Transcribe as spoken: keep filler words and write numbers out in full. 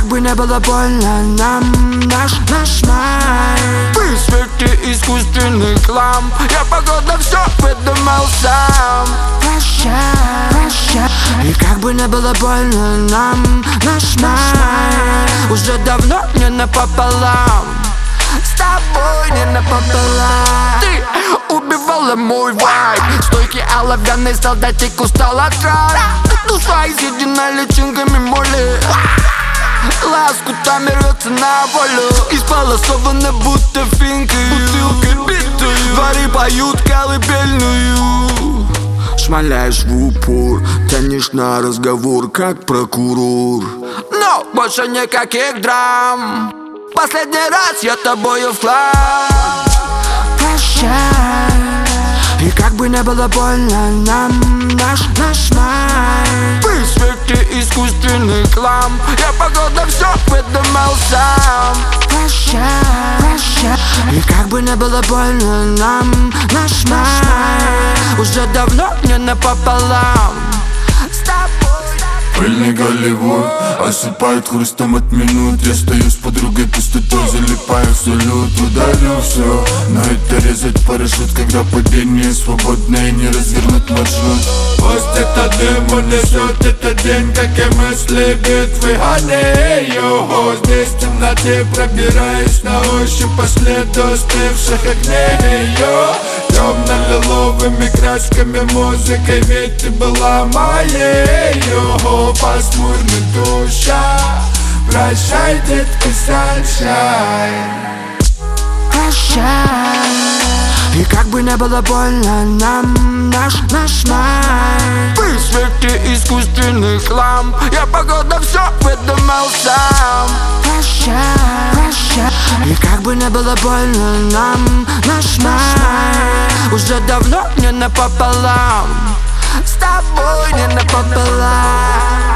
как бы не было больно нам, наш, наш май. При свете искусственных ламп я погода все выдумал сам. Прощай, прощай. И как бы не было больно нам, наш май уже давно не напополам. С тобой не напополам. Ты убивала мой вайб. Стойкий оловянный солдатик устал от ран. Душа изъедена личинками моли. Лоскутами рвется на волю. Исполосованы будто финки. Бутылкой битую. Дворы поют колыбельную. Шмаляешь в упор, тянешь на разговор, как прокурор. Но больше никаких драм. Последний раз я тобою в хлам. Прощай. И как бы не было больно нам, наш, наш май. При свете искусственных ламп я погода все выдумал сам. Прощай, прощай. И как бы не было больно нам, наш май уже давно не напополам. С тобой. Пыльный Голливуд осыпает хрустом от минут. Я стою с подругой пустотой, залипаю в салют. Удалю все, но это резать парашют, когда падение свободное, не развернуть маршрут. Пусть это дым унесет этот день, как и мысли битвы Ганею. Здесь в темноте пробираюсь на ощупь по следу остывших огней. Темно-лиловыми красками музыкой, ведь ты была моею. Пасмурный душа, прощай, детка, sunshine. Прощай. И как бы не было больно нам, наш, наш май. При свете искусственных ламп я погода все выдумал сам. Прощай, прощай. И как бы не было больно нам, наш май уже давно не напополам. С тобой не напополам.